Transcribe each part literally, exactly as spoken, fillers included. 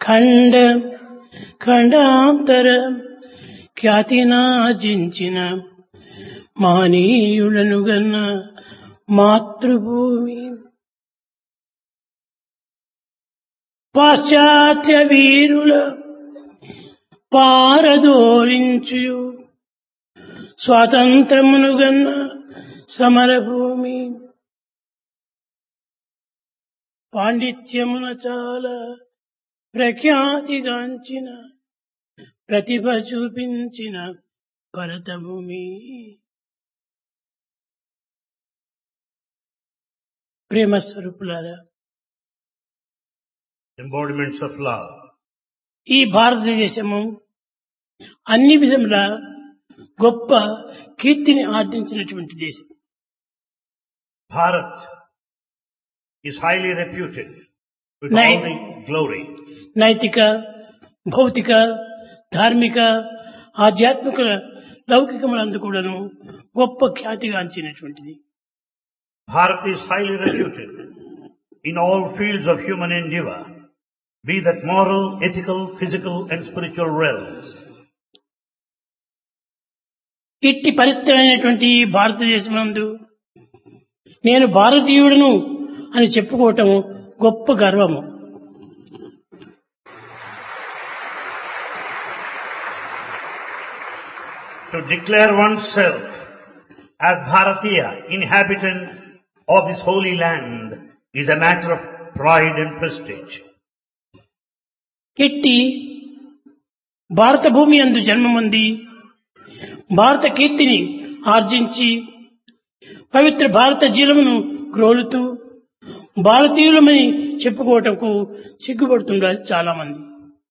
ఖండ ఖండాంతర ఖ్యాతినార్జించిన మహనీయులను గన్న మాతృభూమి పాశ్చాత్య వీరుల పారదోలించు స్వాతంత్రమును గన్న సమరభూమి పాండిత్యమున చాలా ప్రఖ్యాతిగాంచిన ప్రతిభ చూపించిన భరతభూమి. ప్రేమ స్వరూపులారా, embodiments of love. ఈ భారతదేశము అన్ని విధముల గొప్ప కీర్తిని ఆర్జించినటువంటి దేశం. Bharat is highly reputed with Nai- all the glory. నైతిక, భౌతిక, ధార్మిక, ఆధ్యాత్మిక లౌకికములందు కూడాను గొప్ప ఖ్యాతిగాంచినటువంటిది. Bharat is highly reputed in all fields of human endeavor, be that moral, ethical, physical and spiritual realms. ఇట్టి పరిస్థితమైనటువంటి భారతదేశమందు నేను భారతీయుడను అని చెప్పుకోవటం గొప్ప గర్వము. To declare oneself as Bharatiya, inhabitant of this holy land, is a matter of pride and prestige. ఇట్టి భారత భూమి యందు జన్మముంది భారత కీర్తిని ఆర్జించి పవిత్ర భారత జీలమును గ్రోలుతూ భారతీయులమని చెప్పుకోవటంకు సిగ్గుపడుతుండాలి చాలా మంది.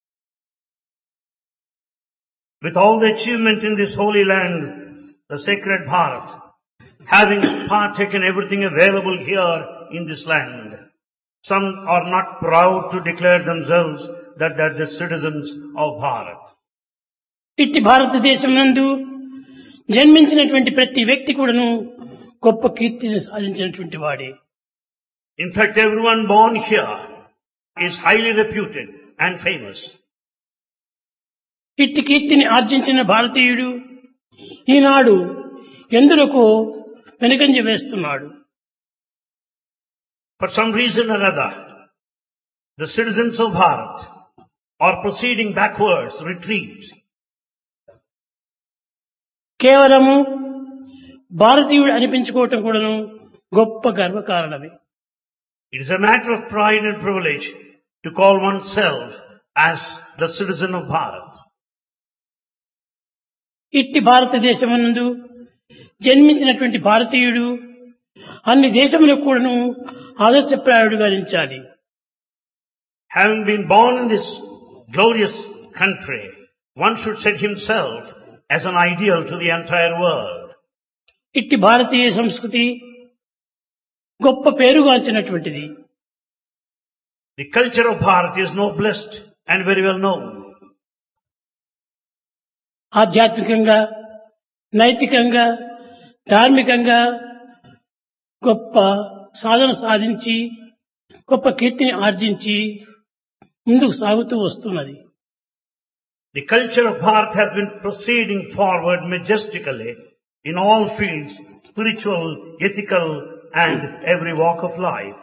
With all the achievement in this holy land, the sacred Bharat, having partaken everything available here in this land, some are not proud to declare themselves that they are the citizens of Bharat. ఇట్టి భారతదేశం నందు జన్మించినటువంటి ప్రతి వ్యక్తి కూడాను గొప్ప కీర్తిని సాధించినటువంటి వాడే. In fact, everyone born here is highly reputed and famous. ఇట్టి కీర్తిని ఆర్జించిన భారతీయుడు ఈనాడు ఎందులకు వెనుకంజ వేస్తున్నాడు. For some reason or other, the citizens of Bharat are proceeding backwards, retreat. కేవలము భారతీయుడు అనిపించుకోవటం కూడాను గొప్ప గర్వకారణమే. It is a matter of pride and privilege to call oneself as the citizen of Bharat. ఇట్టి భారతదేశమునందు జన్మించినటువంటి భారతీయుడు అన్ని దేశములకు కూడాను ఆదర్శప్రాయుడుగా నిలిచాలి. Having been born in this glorious country, one should set himself as an ideal to the entire world. ఇట్టి భారతీయ సంస్కృతి గొప్ప పేరుగాంచినటువంటిది. The culture of Bharat is noblest and very well known. ఆధ్యాత్మికంగా, నైతికంగా, ధార్మికంగా గొప్ప సాధన సాధించి గొప్ప కీర్తిని ఆర్జించి ముందుకు సాగుతూ వస్తున్నది. The culture of Bharat has been proceeding forward majestically in all fields, spiritual, ethical and every walk of life.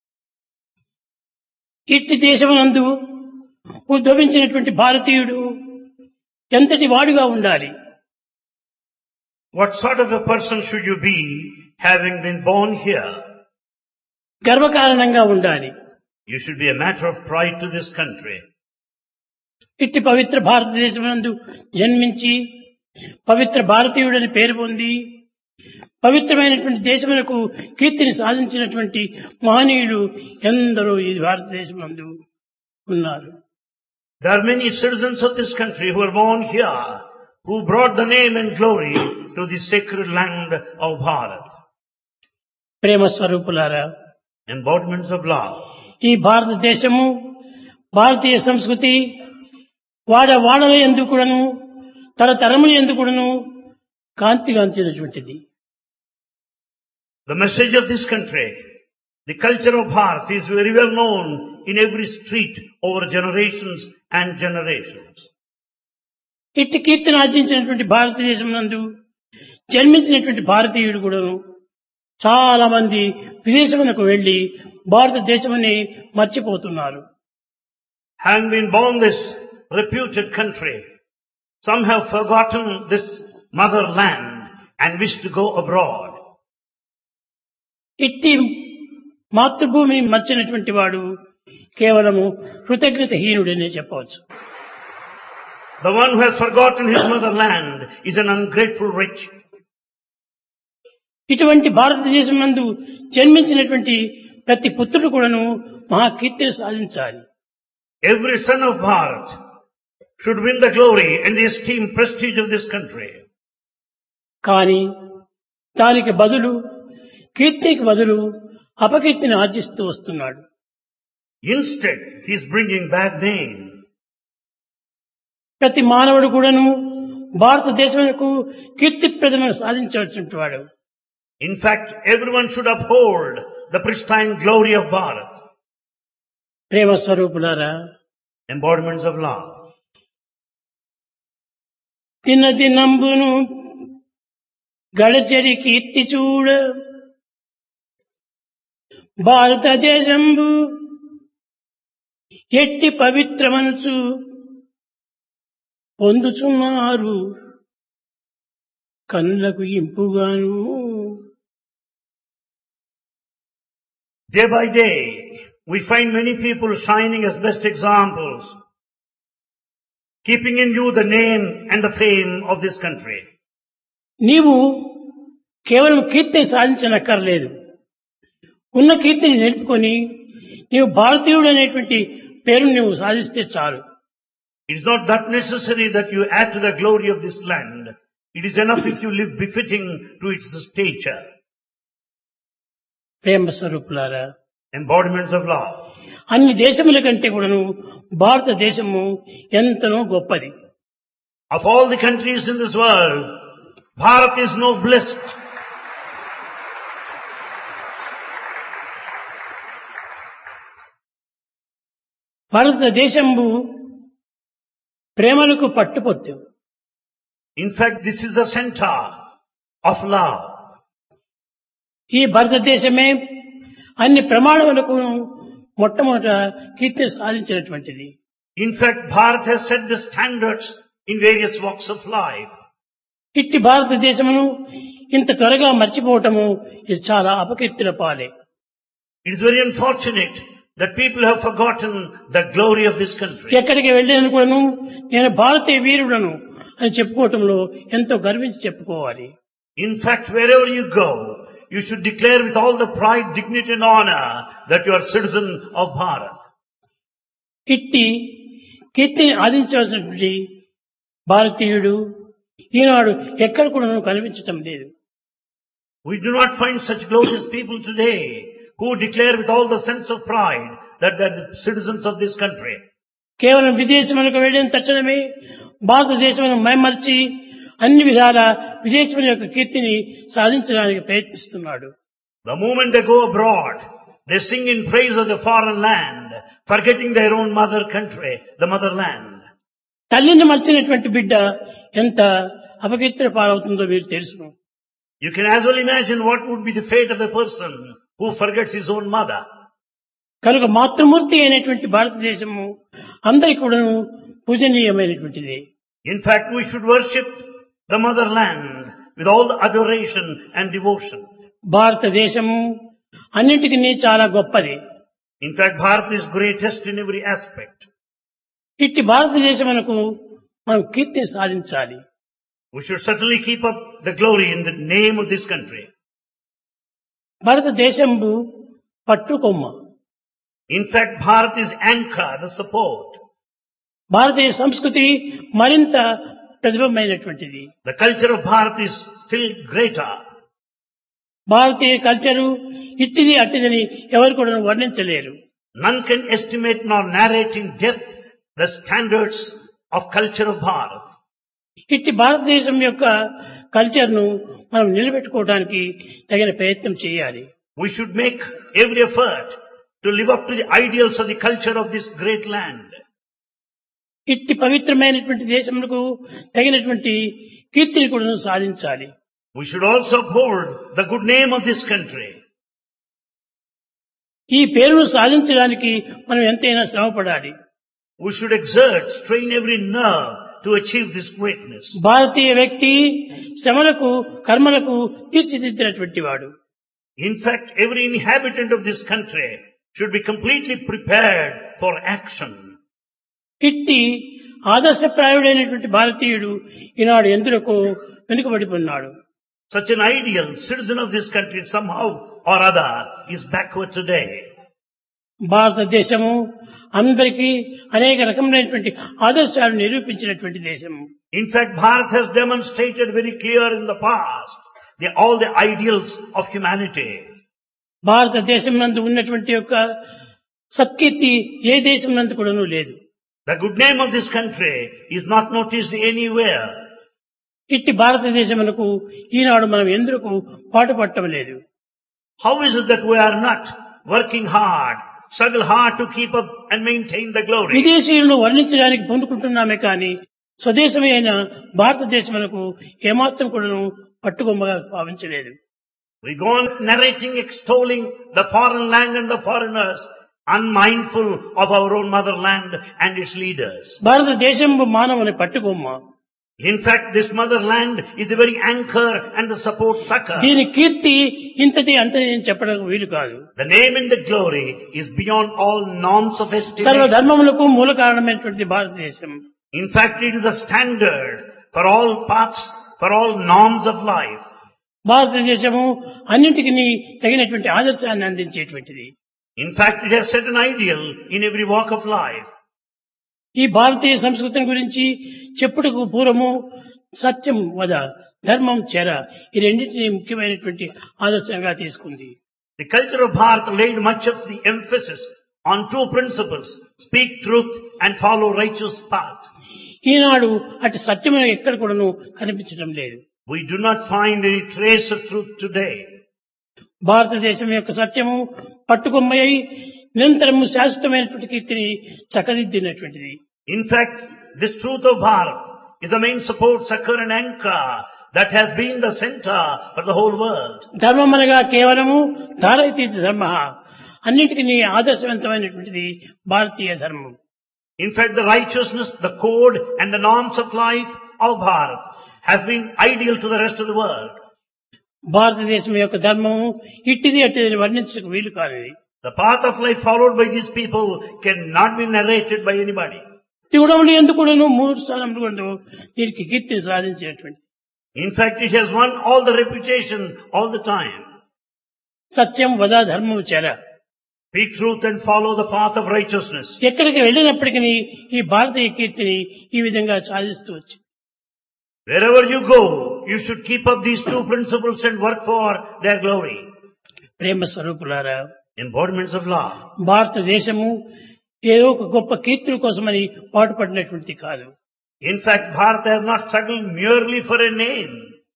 ఇట్టి దేశమునందు ఉద్భవించినటువంటి భారతీయుడు ఎంతటి వాడుగా ఉండాలి? What sort of a person should you be having been born here? గర్వకారణంగా ఉండాలి. You should be a matter of pride to this country. ఇట్టి పవిత్ర భారతదేశమునందు జన్మించి పవిత్ర భారతీయుడని పేరు పొంది పవిత్రమైనటువంటి దేశమునకు కీర్తిని సాధించినటువంటి మహనీయులు ఎందరో ఈ భారతదేశమునందు ఉన్నారు. There are many citizens of this country who are born here, who brought the name and glory to the sacred land of Bharat. ప్రేమ స్వరూపులారా, Embodiments of love. ఈ భారతదేశము భారతీయ సంస్కృతి వాడ వాడల యందు కూడాను తరతరముల యందు కూడాను కాంతిగాంచినటువంటిది. The message of this country The culture of Bharat is very well known in every street over generations and generations. ఇట్టి కీర్తిని ఆర్జించినటువంటి భారతదేశం నందు జన్మించినటువంటి భారతీయుడు కూడాను చాలా మంది విదేశమునకు వెళ్లి భారతదేశమని మర్చిపోతున్నారు. Having been born this reputed country, some have forgotten this motherland and wish to go abroad. ఇట్టి మాతృభూమిని మర్చినటువంటి వాడు కేవలము కృతజ్ఞతహీనుడనే చెప్పవచ్చు. The one who has forgotten his motherland is an ungrateful wretch. ఇటువంటి భారతదేశం నందు జన్మించినటువంటి ప్రతి పుత్రుడు కూడాను మహాకీర్తిని సాధించాలి. Every son of Bharat should win the glory and the esteemed prestige of this country. కానీ దానికి బదులు కీర్తికి బదులు అపకీర్తిని ఆర్జిస్తూ వస్తున్నాడు. Instead, he is bringing bad name. ప్రతి మానవుడు కూడాను భారతదేశమునకు కీర్తిప్రదమైన సాధించవలసినటువంటి వాడు. In fact, everyone should uphold the pristine glory of Bharat. ప్రేమ స్వరూపులారా, Embodiments of love. తిన్న దినంబును గడచెడి కీర్తి చూడ భారతదేశంబు ఎట్టి పవిత్రమనుచు పొందుచున్నారు కన్నులకు ఇంపుగాను. Day by day, we find many people shining as best examples, keeping in view the name and the fame of this country. నీవు కేవలం కీర్తిని సాధించనక్కర్లేదు. ఉన్న కీర్తిని నిలుపుకొని నీవు భారతీయుడు అనేటువంటి పేరును నువ్వు సాధిస్తే చాలు. It is not that necessary that you add to the glory of this land. It is enough if you live befitting to its stature. ప్రేమ స్వరూపులారా, Embodiments of love. అన్ని దేశముల కంటే కూడాను భారతదేశము ఎంతనో గొప్పది. Of all the countries in this world, Bharat is noblest. భారతదేశంబు ప్రేమలకు పట్టుపొత్తు. In fact, this is the center of love. ఈ భారతదేశమే అన్ని ప్రమాణములకు మొట్టమొదట కీర్తి సాధించినటువంటిది. In fact, Bharat has set the standards in various walks of life. ఇట్టి భారతదేశమును ఇంత త్వరగా మర్చిపోవటము ఇది చాలా అపకీర్తిన పాలే. It is very unfortunate that people have forgotten the glory of this country. ఎక్కడికి వెళ్ళిన కూడాను నేను భారతీయ వీరుడను అని చెప్పుకోవటంలో ఎంతో గర్వించి చెప్పుకోవాలి. In fact, wherever you go, you should declare with all the pride, dignity and honor that you are citizen of Bharat. ఇట్టి కీర్తిని ఆదించవలసినటువంటి భారతీయుడు ఈనాడు ఎక్కడ కూడా కనిపించటం లేదు. We do not find such glorious people today who declare with all the sense of pride that they are the citizens of this country. కేవలం విదేశములకు వెళ్ళిన తక్షణమే భారతదేశమును మైమర్చి అన్ని విధాల విదేశముల యొక్క కీర్తిని సాధించడానికి ప్రయత్నిస్తున్నాడు. The moment they go abroad, they sing in praise of the foreign land, forgetting their own mother country, the motherland. తల్లిని మర్చినటువంటి బిడ్డ ఎంత అపకీర్తిన పాలవుతుందో మీరు తెలుసును. You can as well imagine what would be the fate of a person who forgets his own mother. కనుక మాతృమూర్తి అయినటువంటి భారతదేశము అందరికీ కూడా పూజనీయమైనటువంటిది. In fact, we should worship the motherland with all the adoration and devotion. భారతదేశము అన్నింటికీ చాలా గొప్పది. In fact, Bharat is greatest in every aspect. ఇట్టి భారతదేశమునకు మనం కీర్తిని సాధించాలి. We should certainly keep up the glory in the name of this country. భారతదేశంబు పట్టుకొమ్మ. In fact, Bharat is anchor, the support. భారతీయ సంస్కృతి మరింత ప్రతిభమైనటువంటిది. The culture of Bharat is still greater. భారతీయ culture ఇట్టిది అట్టిదని ఎవరు కూడా వర్ణించలేరు. None can estimate nor narrate in depth the standards of culture of Bharat. ఇట్టి భారతదేశం యొక్క కల్చర్ను మనం నిలబెట్టుకోవడానికి తగిన ప్రయత్నం చేయాలి. We should make every effort to live up to the ideals of the culture of this great land. ఇట్టి పవిత్రమైనటువంటి దేశములకు తగినటువంటి కీర్తిని కూడా సాధించాలి. We should also uphold the good name of this country. ఈ పేరును సాధించడానికి మనం ఎంతైనా శ్రమపడాలి. We should exert, strain every nerve to achieve this greatness. భారతీయ వ్యక్తి శ్రమలకు కర్మలకు తీర్చిదిద్దినటువంటి వాడు. In fact, every inhabitant of this country should be completely prepared for action. ఇట్టి ఆదర్శప్రాయుడైనటువంటి భారతీయుడు ఈనాడు ఎందులకు వెనుకబడిపోన్నాడు. Such an ideal citizen of this country somehow or other is backward today. భారతదేశము అందరికీ అనేక రకములైనటువంటి ఆదర్శాలను నిరూపించినటువంటి దేశం. In fact, Bharat has demonstrated very clear in the past the, all the ideals of humanity. భారతదేశం నందు ఉన్నటువంటి యొక్క సత్కీర్తి ఏ దేశం నందు కూడాను లేదు. The good name of this country is not noticed anywhere. ఇట్టి భారతదేశమునకు ఈనాడు మనం ఎందుకు పాటుపడటం లేదు. How is it that we are not working hard, struggle hard to keep up and maintain the glory? విదేశీయులను వర్ణించడానికి పొందుకుంటున్నామే కానీ స్వదేశమే అయిన భారతదేశమునకు ఏమాత్రం కూడాను పట్టుకొమ్మగా భావించలేదు. We go on narrating, extolling the foreign land and the foreigners, unmindful of our own motherland and its leaders. భారతదేశం మానవుని పట్టుకొమ్మ. In fact, this motherland is the very anchor and the support sucker. దీని కీర్తి ఇంతది అంతది అని చెప్పడానికి వీలు కాదు. The name and the glory is beyond all norms of estimation. సర్వ ధర్మములకు మూల కారణమైనటువంటి భారతదేశం. In fact, it is the standard for all paths, for all norms of life. భారతదేశము అన్నింటికి తగినటువంటి ఆదర్శాన్ని అందించేటువంటిది. In fact, it has set an ideal in every walk of life. ఈ భారతీయ సంస్కృతిని గురించి చెప్పుటకు పూర్వము సత్యం వద, ధర్మం చెర, ఈ రెండింటినీ ముఖ్యమైనటువంటి ఆదర్శంగా తీసుకుంది. The culture of Bharat laid much of the emphasis on two principles: speak truth and follow righteous path. ఈనాడు అటు సత్యము ఎక్కడ కూడాను కనిపించడం లేదు. We do not find any trace of truth today. భారతదేశం యొక్క సత్యము పట్టుకొమ్మై నిరంతరము శాశ్వతమైనటువంటి కీర్తిని చక్కదిద్దినటువంటిది. In fact, this truth of Bharat is the main support, succor and anchor that has been the center for the whole world. ధర్మం అనగా కేవలము ధారయతి ధర్మ, అన్నింటికి ఆదర్శవంతమైనటువంటిది భారతీయ ధర్మం. In fact, the righteousness, the code and the norms of life of Bharat has been ideal to the rest of the world. భారతదేశం యొక్క ధర్మము ఇట్టిది అట్టిదని వర్ణించడానికి వీలు కానిది. The path of life followed by these people cannot be narrated by anybody. తిగుడములు ఎందుకు కూడాను మూడు స్థానంలో కూడా దీనికి కీర్తిని సాధించినటువంటి. In fact, it has won all the reputation all the time. సత్యం వద ధర్మం చెర. Speak truth and follow the path of righteousness. ఎక్కడికి వెళ్ళినప్పటికీ ఈ భారతీయ కీర్తిని ఈ విధంగా సాధిస్తూ వచ్చి. Wherever you go, you should keep up these two principles and work for their glory. ప్రేమ స్వరూపులారా, Embodiments of love. భారతదేశము ఏదో ఒక గొప్ప కీర్తుల కోసమని పాటుపడినటువంటిది కాదు. In fact, Bharat has not struggled merely for a name.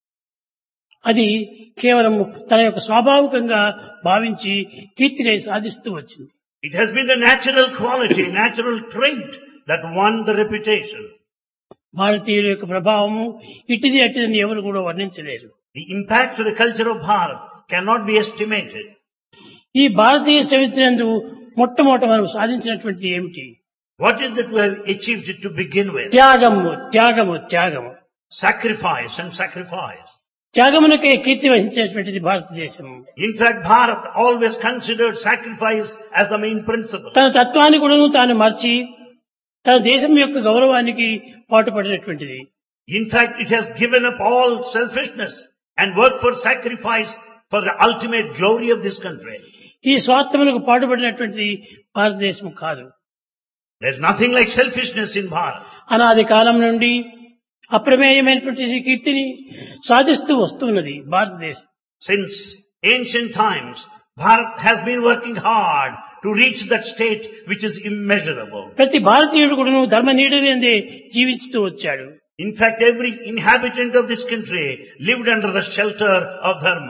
అది కేవలం తన యొక్క స్వాభావికంగా భావించి కీర్తిని సాధిస్తూ వచ్చింది. It has been the natural quality, natural trait that won the reputation. భారతీయుల యొక్క ప్రభావము ఇట్టిది అట్టిదని ఎవరు కూడా వర్ణించలేరు. The impact of the culture of Bharat cannot be estimated. ఈ భారతీయ చరిత్రందు మొట్టమొదట మనం సాధించినటువంటిది ఏమిటి? What is that we have achieved it to begin with? త్యాగము త్యాగము త్యాగము. Sacrifice and sacrifice. త్యాగమునకే కీర్తి వహించినటువంటిది భారతదేశం. In fact, Bharat always considered sacrifice as the main principle. తన తత్వాన్ని కూడాను తాను మర్చి తన దేశం యొక్క గౌరవానికి పాటుపడినటువంటిది. In fact, it has given up all selfishness and worked for sacrifice for the ultimate glory of this country. ఈ స్వార్థములకు పాటుపడినటువంటిది భారతదేశం కాదు. There's nothing like selfishness in Bharat. అనాది కాలం నుండి అప్రమేయమైనటువంటి కీర్తిని సాధిస్తూ వస్తున్నది భారతదేశం. Since ancient times, Bharat has been working hard to reach that state which is immeasurable. ప్రతి భారతీయుడు కూడా ధర్మ నీడనే జీవిస్తూ వచ్చాడు. In fact, every inhabitant of this country lived under the shelter of dharma.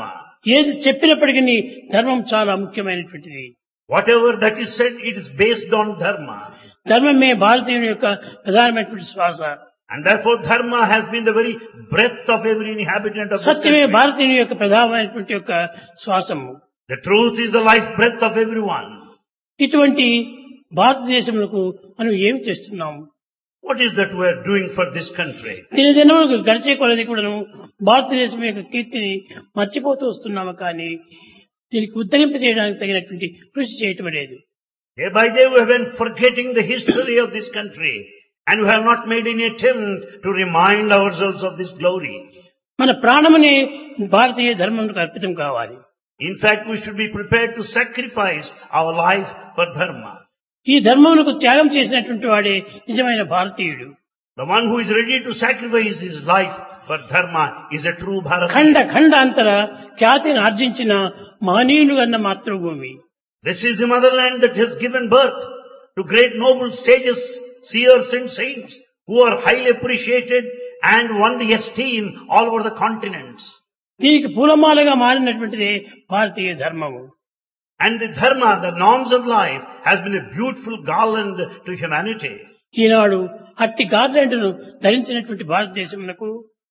ఏది చెప్పినప్పటికీ ధర్మం చాలా ముఖ్యమైనటువంటిది. Whatever that is said, it is based on dharma. ధర్మమే భారతీయుని యొక్క ప్రధానమైనటువంటి శ్వాస. And therefore dharma has been the very breath of every inhabitant of this సత్యమే country. భారతీయుని యొక్క ప్రధానమైనటువంటి యొక్క శ్వాసము. The truth is the life breath of everyone. ఇటువంటి భారతదేశములకు మనం ఏమి చేస్తున్నాము? What is that we are doing for this country? దినదినములకు గడిచే కొలది కూడాను భారతదేశం యొక్క కీర్తిని మర్చిపోతూ వస్తున్నాము, కానీ దీనికి ఉద్ధరింప చేయడానికి తగినటువంటి కృషి చేయటం లేదు. Day by day we have been forgetting the history of this country, and we have not made any attempt to remind ourselves of this glory. మన ప్రాణముని భారతీయ ధర్మంకు అర్పితం కావాలి. In fact, we should be prepared to sacrifice our life for dharma. ఈ ధర్మమునకు త్యాగం చేసినటువంటి వాడే నిజమైన భారతీయుడు. The one who is ready to sacrifice his life for dharma is a true Bharatiya. ఖండ ఖండాంతర ఖ్యాతిని ఆర్జించిన మహనీయులు అన్న మాతృభూమి. This is the motherland that has given birth to great noble sages, seers and saints who are highly appreciated and won the esteem all over the continents. దీనికి పూలమాలగా మారినటువంటిదే భారతీయ ధర్మము. And the dharma, the norms of life, has been a beautiful garland to humanity. ఈనాడు అట్టి గార్లెండ్ను ధరించినటువంటి భారతదేశమునకు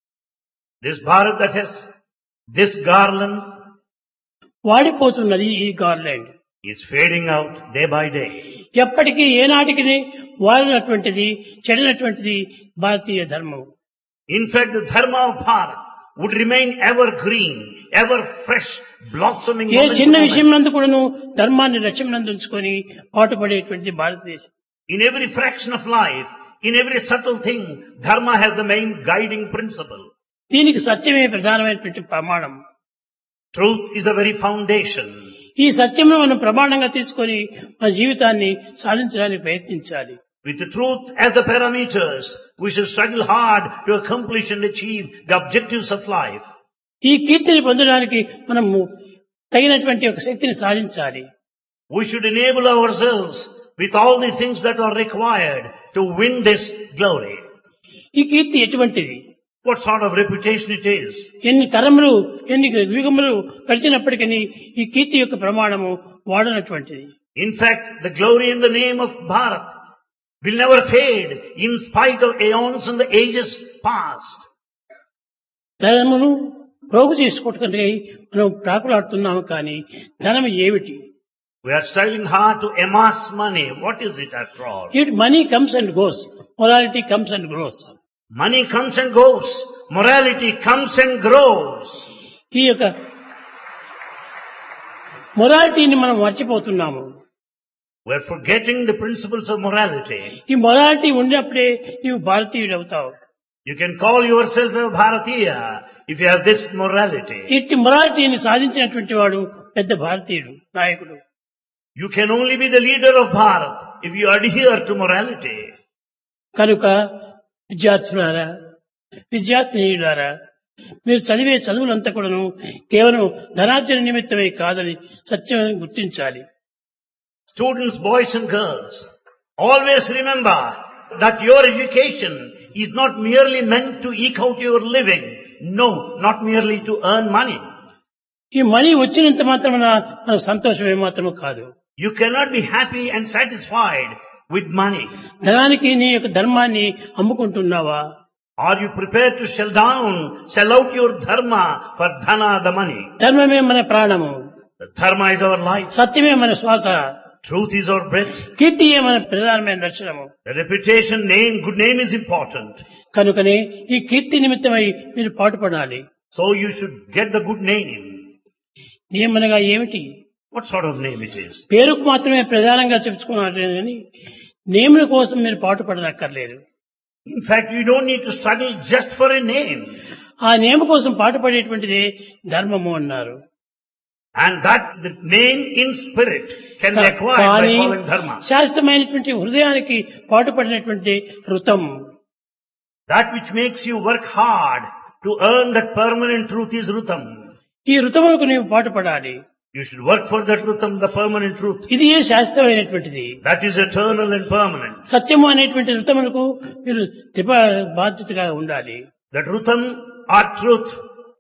This Bharat that has this garland వాడిపోతున్నది. ఈ garland is fading out day by day. ఎప్పటికీ ఏనాటికి వాడినటువంటిది చెడినటువంటిది భారతీయ ధర్మం. In fact, the dharma of Bharat would remain ever green, ever fresh, blossoming. A moment to చిన్న moment. విషయం నందు కూడాను ధర్మాన్ని రక్షణందు ఉంచుకొని పాటుపడేటువంటిది భారతదేశం. In every fraction of life, in every subtle thing, dharma has the main guiding principle. దీనికి సత్యమే ప్రధానమైనటువంటి ప్రమాణం. Truth is the very foundation. ఈ సత్యమును మనం ప్రమాణంగా తీసుకొని మన జీవితాన్ని సాధించడానికి ప్రయత్నించాలి. With the truth as the parameters, we should struggle hard to accomplish and achieve the objectives of life. ఈ కీర్తిని పొందడానికి మనము తగినటువంటి ఒక శక్తిని సాధించాలి. We should enable ourselves with all the things that are required to win this glory. ఈ కీర్తి ఎటువంటిది? What sort of reputation it is? ఎన్ని తరములు ఎన్ని యుగములు గడిచినప్పటికీ ఈ కీర్తి యొక్క ప్రమాణము వాడనటువంటిది. In fact, the glory in the name of Bharat will never fade in spite of aeons and the ages past. ధనమును ప్రోగు చేసుకోవటానికి మనం ప్రాకులాడుతున్నాము, కానీ ధనం ఏమిటి? We are striving hard to amass money. What is it after all? It money comes and goes, morality comes and grows. Money comes and goes. Morality comes and grows. ఈ యొక్క మొరాలిటీని మనం మర్చిపోతున్నాము. We are forgetting the principles of morality. ఈ morality ఉన్నప్పుడే నీవు భారతీయుడు అవుతావు. You can call yourself a Bharatiya if you have this morality. ఇట్టి మొరాలిటీని సాధించినటువంటి వాడు పెద్ద భారతీయుడు నాయకుడు. You can only be the leader of Bharat if you adhere to morality. కనుక విద్యార్థులారా, విద్యార్థినీయులారా, మీరు చదివే చదువులంతా కూడాను కేవలం ధనార్జన నిమిత్తమే కాదని సత్యం గుర్తించాలి. Students, boys and girls, always remember that your education is not merely meant to eke out your living. No, not merely to earn money. ఈ మనీ వచ్చినంత మాత్రమున మన సంతోషం ఏమాత్రము కాదు. You cannot be happy and satisfied with money. ధనానికి నీ యొక్క ధర్మాన్ని అమ్ముకుంటున్నావా? Are you prepared to sell down, sell out your dharma for dhana, the money? ధర్మమే మన ప్రాణము, The dharma is our life. సత్యమే మన శ్వాస, Truth is our breath. కీర్తియే మన ప్రధానమైన లక్షణము. The reputation, name, good name is important. కనుకనే ఈ కీర్తి నిమిత్తమై మీరు పాటుపడాలి. So you should get the good name. నియమనగా ఏమిటి? What sort of name it is? పేరుకు మాత్రమే ప్రధానంగా చెప్పుకున్నారు కానీ నేముల కోసం మీరు పాటుపడనక్కర్లేదు. In fact, you don't need to struggle just for a name. ఆ నేమ కోసం పాటుపడేటువంటిదే ధర్మము అన్నారు. And that the name in spirit can be acquired by కానీ following dharma. శాశ్వతమైనటువంటి హృదయానికి పాటుపడినటువంటి ఋతం, That which makes you work hard to earn that permanent truth is rutam. ఈ ఋతములకు నీవు పాటుపడాలి. You should work for that rutam, the permanent truth. ఇది ఏ శాశ్వతమైనటువంటిది. That is eternal and permanent. సత్యము అనేటువంటి ఋతములకు మీరు త్రిప బాధ్యతగా ఉండాలి. That rutam or truth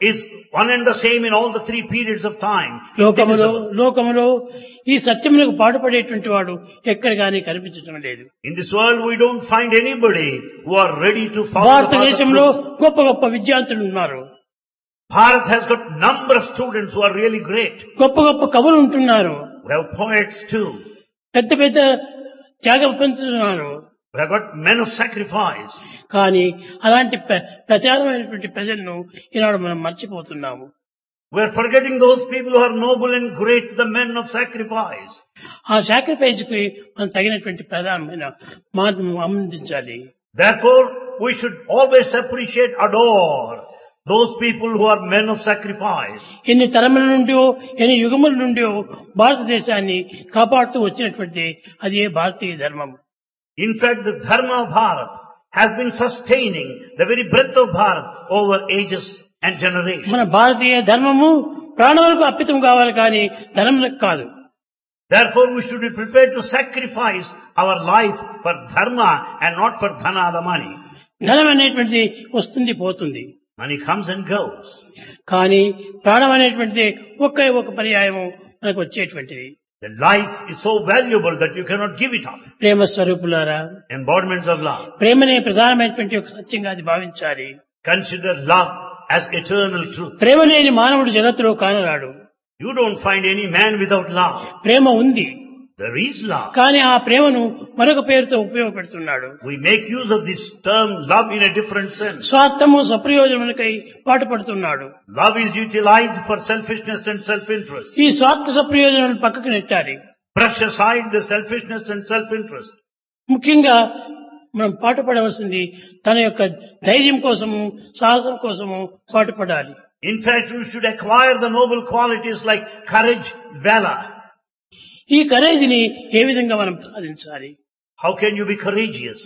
is one and the same in all the three periods of time. లోకములో Indivisible. లోకములో ఈ సత్యమునకు పాటుపడేటువంటి వాడు ఎక్కడ గానీ కనిపించడం లేదు. In this world we don't find anybody who are ready to follow the path of భారతదేశంలో truth. గొప్ప గొప్ప విద్యార్థులు ఉన్నారు, Bharat has got number of students who are really great. గొప్ప గొప్ప కవులు ఉంటున్నారు, We have poets too. పెద్ద పెద్ద త్యాగం పొందుతున్నారు. We have got men of sacrifice. కానీ అలాంటి ప్ర- ప్రచారమైనటువంటి ప్రజలను ఈనాడు మనం మర్చిపోతున్నాము. We are forgetting those people who are noble and great, the men of sacrifice. ఆ సాక్రిఫైస్ కి మనం తగినటువంటి ప్రధానమైన మార్గం అందించాలి. Therefore, we should always appreciate, adore those people who are men of sacrifice. ఎన్ని తరముల నుండి ఎన్ని యుగముల నుండి భారతదేశాన్ని కాపాడుతూ వచ్చినటువంటి అది ఏ భారతీయ ధర్మం. In fact, the dharma of Bharat has been sustaining the very breadth of Bharat over ages and generations. మన భారతీయ ధర్మము ప్రాణములకు అర్పితం కావాలి కానీ ధనములకు కాదు. Therefore, we should be prepared to sacrifice our life for dharma and not for dhana, the money. ధనం అనేటువంటిది వస్తుంది పోతుంది, Money comes and goes. కానీ ప్రాణం అనేటువంటిది ఒకే ఒక పర్యాయము మనకు వచ్చేటువంటిది. The life is so valuable that you cannot give it up. ప్రేమ స్వరూపులారా, Embodiments of love. ప్రేమనే ప్రధానమైనటువంటి ఒక సత్యంగా అది భావించాలి. Consider love as eternal truth. ప్రేమ లేని మానవుడు జగత్తులో కానరాడు. You don't find any man without love. ప్రేమ ఉంది, There is love. కానీ ఆ ప్రేమను మరొక పేరుతో ఉపయోగపెడుతున్నాడు. We make use of this term love in a different sense. స్వార్థము స్వప్రయోజనములకై పాటుపడుతున్నాడు. Love is utilized for selfishness and self-interest. ఈ స్వార్థ స్వప్రయోజనాలు పక్కకు నెట్టాలి. Brush aside the selfishness and self-interest. ముఖ్యంగా మనం పాటుపడవలసింది తన యొక్క ధైర్యం కోసము, సాహసం కోసము పాటుపడాలి. In fact, we should acquire the noble qualities like courage, valor. ఈ కరేజీని ఏ విధంగా మనం సాధించాలి? How can you be courageous?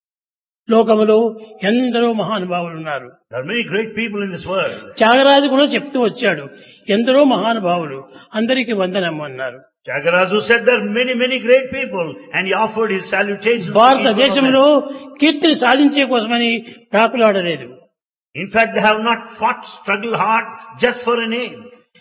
లోకములో ఎందరో మహానుభావులు ఉన్నారు. There are many great people in this world. Tyagaraju కూడా చెప్తూ వచ్చాడు, ఎందరో మహానుభావులు అందరికీ వందనము అన్నారు. Tyagaraja said there are many, many great people and he offered his salutations. to each one of భారతదేశంలో them. కీర్తిని సాధించే కోసమని ప్రాకులాడలేదు. In fact, they have not fought, struggled hard just for a name.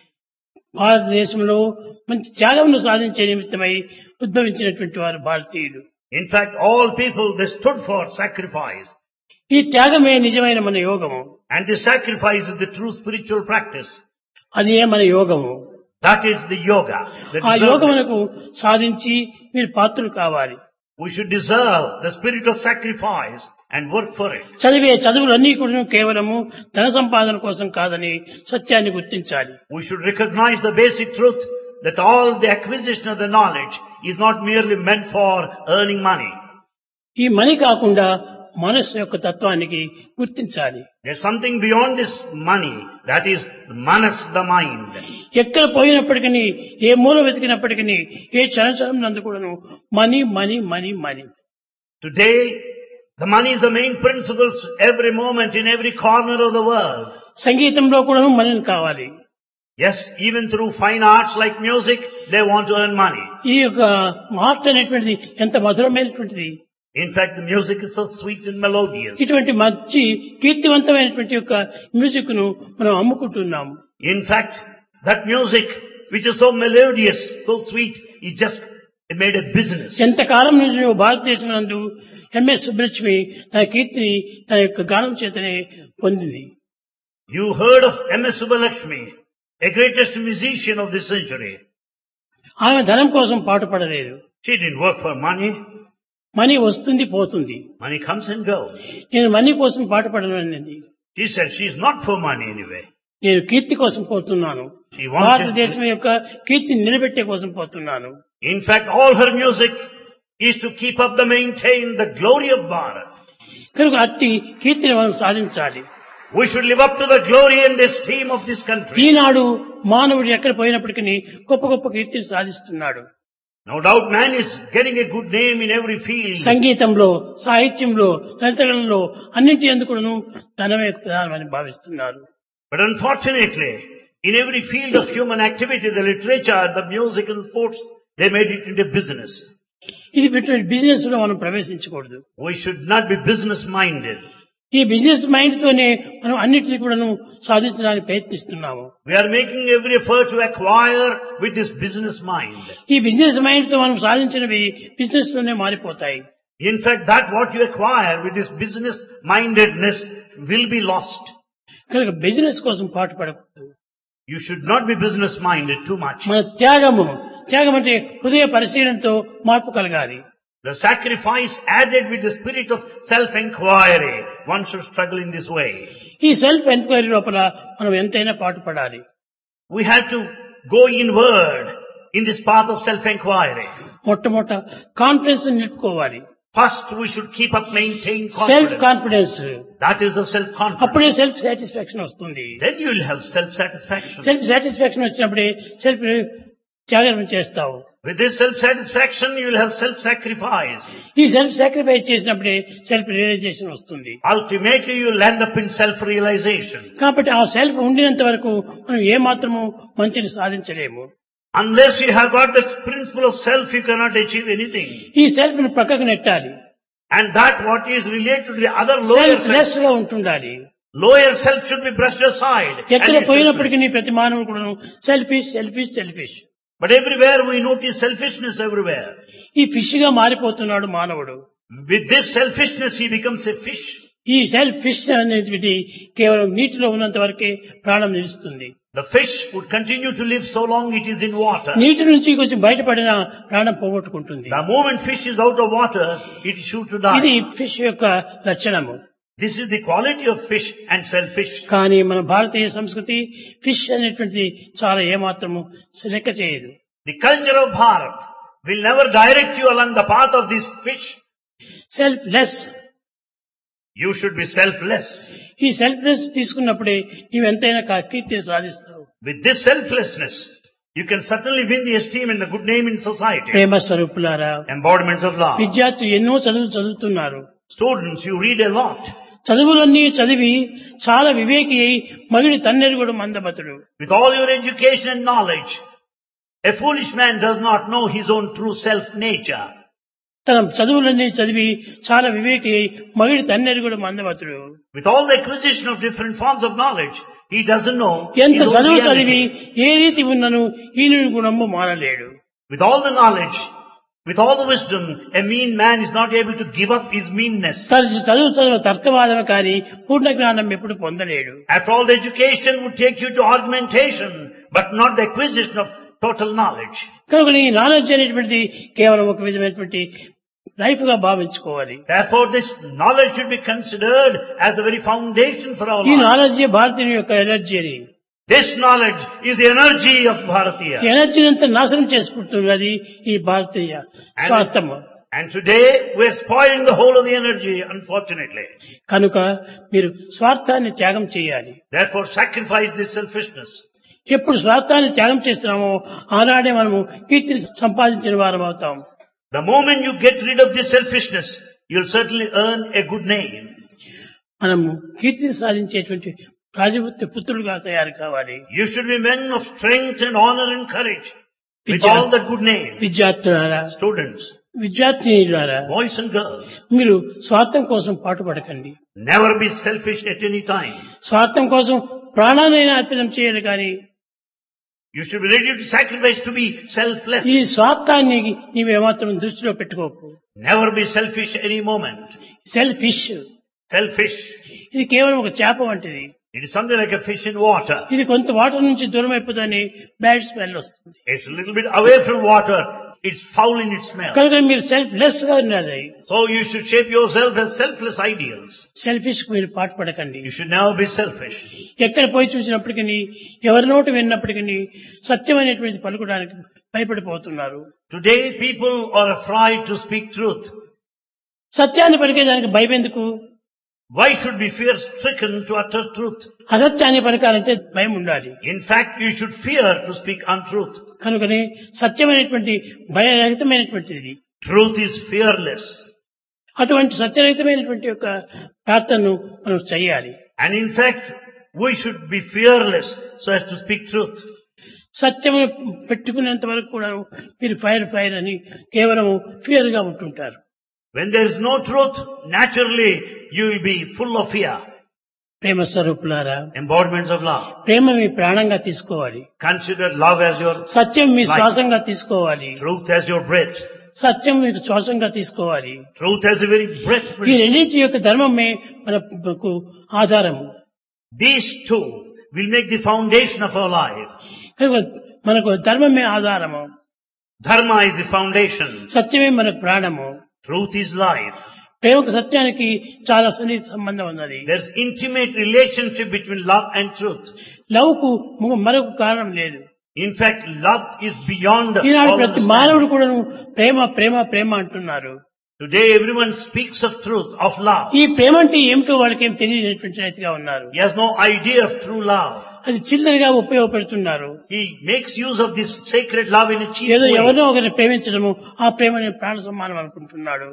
భారతదేశంలో మంచి త్యాగమును సాధించే నిమిత్తమై ఉద్భవించినటువంటి వారు భారతీయులు. In fact, all people, they stood for sacrifice. ఈ త్యాగమే నిజమైన మన యోగము. And the sacrifice is the true spiritual practice. అదే మన యోగము. That is the yoga. The ఆ deserve- యోగమునకు సాధించి మీరు పాత్రలు కావాలి. We should deserve the spirit of sacrifice and work for it. చదివే చదువులన్నీ కూడా కేవలము ధన సంపాదన కోసం కాదని సత్యాన్ని గుర్తించాలి. We should recognize the basic truth that all the acquisition of the knowledge is not merely meant for earning money. ఈ మని కాకుండా మనస్సు యొక్క తత్వానికి గుర్తించాలి. There's something beyond this money, that is manas, the mind. ఎక్కడ పోయినప్పటికీ, ఏ మూల వెతికినప్పటికీ, ఏ క్షణక్షణం నందు కూడాను money money money money. Today, the money is the main principles every moment in every corner of the world. సంగీతంలో కూడాను మనీని కావాలి. Yes, even through fine arts like music, they want to earn money. ఈ యొక్క art అనేటువంటిది ఎంత మధురమైనటువంటిది. In fact, the music is so sweet and melodious. ఇటువంటి మంచి కీర్తివంతమైనటువంటి యొక్క మ్యూజిక్ ను మనం అమ్ముకుంటున్నాము. In fact, that music, which is so melodious, so sweet, is just made a business. ఎంతకాలం నుంచి నువ్వు భారతదేశం నందు ఎంఎస్ సుబ్బలక్ష్మి తన కీర్తిని తన యొక్క గానం చేతనే పొందింది. You heard of M S Subbalakshmi, a greatest musician of this century. ఆమె ధనం కోసం పాటుపడలేదు. She didn't work for money. Money వస్తుంది పోతుంది. Money comes and goes. నేను మనీ కోసం పాటుపడను అన్నది. She said she's not for money anyway. నేను కీర్తి కోసం పోతున్నాను. She wanted- భారతదేశం యొక్క కీర్తిని నిలబెట్టే కోసం పోతున్నాను. In fact, all her music is to keep up the maintain the glory of Bharat. కనుక అట్టి కీర్తిని మనం సాధించాలి. We should live up to the glory and the esteem of this country. ఈనాడు మానవుడు ఎక్కడ పోయినప్పటికీ గొప్ప గొప్ప కీర్తిని సాధిస్తున్నాడు. No doubt man is getting a good name in every field. సంగీతంలో, సాహిత్యంలో, లలితకళలో అన్నింటి ఎందుకును ధనమే ప్రధానమని భావిస్తున్నారు. But unfortunately, in every field of human activity, the literature, the music and sports, they made it into business. ఇది ఇటువంటి బిజినెస్ లో మనం ప్రవేశించకూడదు. We should not be business minded. ఈ బిజినెస్ మైండ్ తోనే మనం అన్నిటినీ కూడా సాధించడానికి ప్రయత్నిస్తున్నాము. We are making every effort to acquire with this business mind. ఈ బిజినెస్ మైండ్ తో మనం సాధించినవి బిజినెస్ లోనే మారిపోతాయి. In fact, that what you acquire with this business mindedness will be lost. కనుక బిజినెస్ కోసం పాటు పడకూడదు. You should not be business minded too much. మన త్యాగము త్యాగం అంటే హృదయ పరిశీలనతో మార్పు కలగాలి. The sacrifice added with the spirit of self-inquiry. One should struggle in this way. ఈ సెల్ఫ్ ఎంక్వైరీ లోపల మనం ఎంతైనా పాటు పడాలి. We have to go inward in this path of self-inquiry. మొట్టమొదట కాన్ఫిడెన్స్ నిలుపుకోవాలి. First, we should keep up, maintain self confidence. Confidence. That is the self-confidence. అప్పుడే self satisfaction వస్తుంది. Then you will have self-satisfaction. Self satisfaction వచ్చినప్పుడే self త్యాగం చేస్తావు. With this self-satisfaction, you will have self-sacrifice. ఈ self sacrifice చేసినప్పుడే self realisation వస్తుంది. Ultimately, you will end up in self-realization. కాబట్టి ఆ సెల్ఫ్ ఉండినంత వరకు మనం ఏ మాత్రము మంచిని సాధించలేము. Unless you have got the principle of self, you cannot achieve anything. ఈ సెల్ఫ్ ని ప్రక్కకు నెట్టాలి. And that what is related to the other lower self self, less గా ఉంటుండాలి. lower self should be brushed aside. ఎక్కడ And it's పోయినప్పటికీ నీ ప్రతి మానవుడు కూడా selfish selfish selfish. But everywhere we notice selfishness everywhere. ఈ ఫిష్ గా మారిపోతున్నాడు మానవుడు. With this selfishness, he becomes a fish. ఈ సెల్ఫ్ ఫిష్ అనేది కేవలం నీటిలో ఉన్నంత వరకే ప్రాణం నిలుస్తుంది. The fish would continue to live so long it is in water. నీటి నుంచి కొంచెం బయటపడిన ప్రాణం పోగొట్టుకుంటుంది. The moment fish is out of water, it is sure to ఇది die. ఫిష్ యొక్క లక్షణము. This is the quality of fish and selfish. కానీ మన భారతీయ సంస్కృతి ఫిష్ అనేటువంటిది చాలా ఏమాత్రము లెక్క చేయదు. The culture of Bharat will never direct you along the path of this fish. Selfless. You should be selfless. ఈ సెల్ఫ్ లెస్ తీసుకున్నప్పుడే నీవు ఎంతైనా కా- కీర్తిని సాధిస్తావు. With this selflessness, you can certainly win the esteem and the good name in society. ప్రేమ స్వరూపులారా, Embodiments of love. విద్యార్థులు ఎన్నో చదువులు చదువుతున్నారు. Students, you read a lot. చదువులన్నీ చదివి చాలా వివేకి అయి మగిడి తన్నెరుగుడు మందమతుడు. With all your education and knowledge, a foolish man does not know his own true self nature. తన చదువులన్నీ చదివి చాలా వివేకి అయి మగిడి తన్నెరుగుడు మందమతుడు. With all the acquisition of different forms of knowledge, he doesn't know ఎంత his own చదువు చదివి reality. ఏ రీతి ఉన్నను ఈనుడి గుణము మానలేడు. With all the knowledge, with all the wisdom, a mean man is not able to give up his meanness. తరచు చదువు చదువు తర్కవాదమే కానీ పూర్ణ జ్ఞానం ఎప్పుడు పొందలేడు. After all, the education would take you to argumentation, but not the acquisition of total knowledge. కనుక ఈ knowledge అనేటువంటిది కేవలం ఒక విధమైనటువంటి లైఫ్ గా భావించుకోవాలి. Therefore, this knowledge should be considered as the very foundation for our ఈ life. నాలెడ్జ్ భారతీయుల యొక్క ఎనర్జీ అని. This knowledge is the energy of ఈ Bharatiya. ఎనర్జీని అంతా నాశనం చేసుకుంటున్నది ఈ భారతీయ స్వార్థము. And today, we are spoiling the whole of the energy, unfortunately. కనుక మీరు స్వార్థాన్ని త్యాగం చేయాలి. Therefore, sacrifice this selfishness. ఎప్పుడు స్వార్థాన్ని త్యాగం చేస్తున్నామో ఆనాడే మనము కీర్తిని సంపాదించిన వారం అవుతాం. The moment you get rid of this selfishness, you'll certainly earn a good name. మనము కీర్తిని సాధించేటువంటి రాజపుత్ర పుత్రులుగా తయారు కావాలి. You should be men of strength and honor and courage. With Vidya- all that good name. విద్యార్థులారా, Students, విద్యార్థినిలారా, boys and girls, మీరు స్వార్థం కోసం పాటుపడకండి. never be selfish at any time. స్వార్థం కోసం ప్రాణాలైనా అర్పితం చేయాలి కానీ You should be ready to sacrifice to be selfless. ఈ స్వార్థాన్ని నీవేమాత్రం దృష్టిలో పెట్టుకోకు. Never be selfish any moment. Selfish Selfish. ఇది కేవలం ఒక చేప వంటిది. It is something like a fish in water. ఇది కొంత వాటర్ నుంచి దూరం అయిపోతానే బ్యాడ్ స్మెల్ వస్తుంది. It's a little bit away from water. It's foul in its smell. కనుక మీరు సెల్ఫ్ లెస్ గా ఉన్నది. So you should shape yourself as selfless ideals. Selfish కు మీరు పాటుపడకండి. You should never be selfish. ఎక్కడ పోయి చూసినప్పటికీ ఎవరి నోటు విన్నప్పటికీ సత్యమైనటువంటి పలుకడానికి భయపడిపోతున్నారు. Today people are afraid to speak truth. సత్యాన్ని పలికేదానికి భయం ఎందుకు? Why should be fear stricken to utter truth? అసత్యాన్ని పలకాలంటే భయం ఉండాలి. In fact, you should fear to speak untruth. కనుకనే సత్యమైనటువంటి భయరహితమైనటువంటిది. Truth is fearless. అటువంటి సత్యరహితమైనటువంటి యొక్క ప్రార్థనను మనం చేయాలి. And in fact, we should be fearless so as to speak truth. సత్యమును పెట్టుకునేంత వరకు కూడా మీరు ఫైర్ ఫైర్ అని కేవలం ఫియర్ గా ఉంటుంటారు. When there is no truth, naturally you will be full of fear. ప్రేమ స్వరూపులారా, Embodiments of love. ప్రేమ మీ ప్రాణంగా తీసుకోవాలి. Consider love as your Satyam me life. శ్వాసంగా తీసుకోవాలి. Truth as your breath. సత్యం మీకు శ్వాసంగా తీసుకోవాలి. Truth as the very breath. ఈ రెండింటి యొక్క ధర్మమే మనకు ఆధారము. These two will make the foundation of our life. కనుక మనకు ధర్మమే ఆధారము, Dharma is the foundation. సత్యమే మనకు ప్రాణము. Truth is life. ప్రేమకు సత్యానికి చాలా సన్నిహిత సంబంధం ఉన్నది. There's intimate relationship between love and truth. Love కు మరొక కారణం లేదు. In fact, love is beyond Eenadu all ప్రతి మానవుడు understanding. కూడా ప్రేమ ప్రేమ ప్రేమ అంటున్నారు. Today everyone speaks of truth, of love. ఈ ప్రేమ అంటే ఏమిటో వాళ్ళకి ఏం తెలియనటువంటి రీతిగా ఉన్నారు. He has no idea of true love. అది చిల్లరగా ఉపయోగపెడుతున్నారు. He makes use of this sacred love in a cheap ఏదో way. ఎవరినో ఒకరిని ప్రేమించడము, ఆ ప్రేమని ప్రాణ సమానం అనుకుంటున్నాడు.